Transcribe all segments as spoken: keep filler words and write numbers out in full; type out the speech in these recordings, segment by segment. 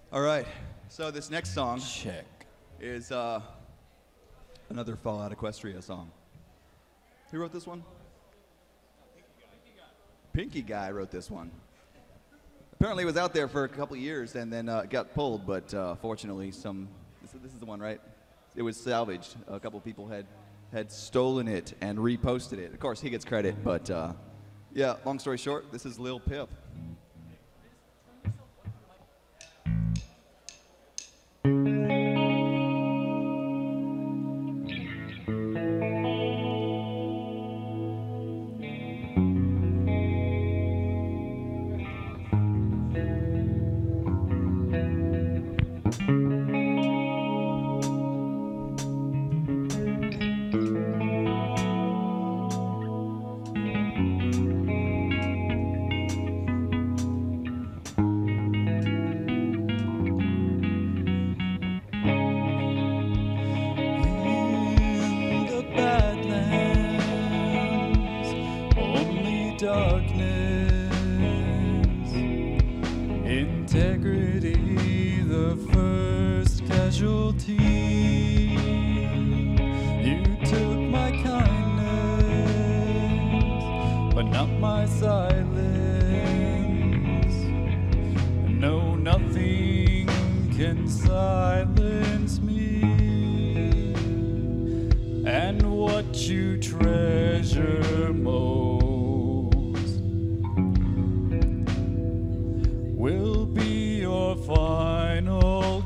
All right, so this next song Check. is uh, another Fallout Equestria song. Who wrote this one? Pinky Guy wrote this one. Apparently it was out there for a couple years and then uh, got pulled, but uh, fortunately some, this, this is the one, right? It was salvaged. A couple people had, had stolen it and reposted it. Of course, he gets credit, but uh, yeah, long story short, this is Lil Pip. Darkness, integrity, the first casualty. You took my kindness, but not my silence. No, nothing can silence me. And what you treasure most will be your final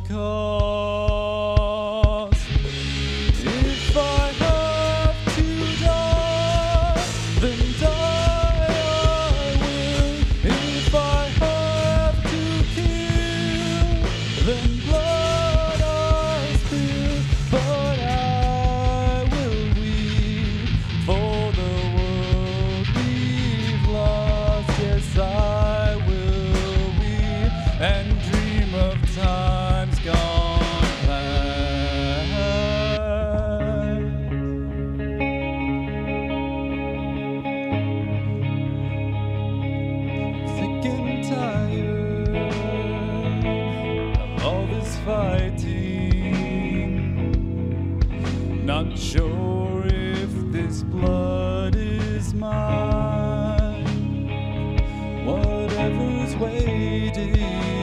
cost. If I have to die, then die I will. If I have to kill, then blood I spill. But I will weep for the world we've lost. Yes, I and dream of times gone past. Sick and tired of all this fighting, not sure if this blood is mine. Whatever's waiting,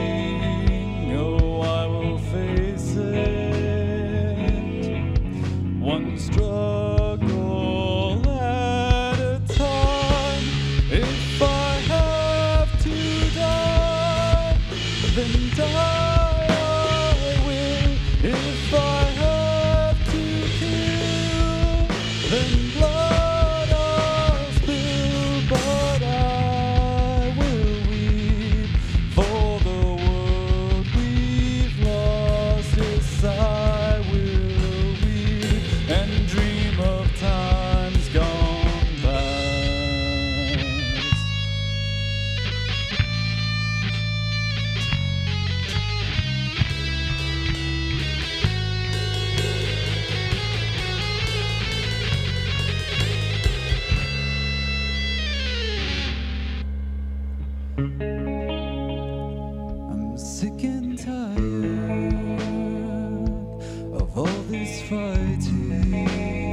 one struggle at a time. If I have to die, then die I will. If I have to kill, then blood I'll spill. But I will weep for the world we've lost. Yes, I and dream of times gone past. I'm sick and tired of all this fighting,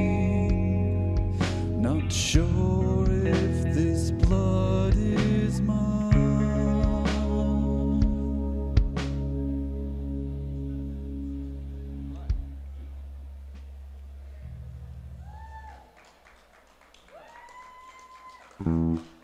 not sure if this blood is mine.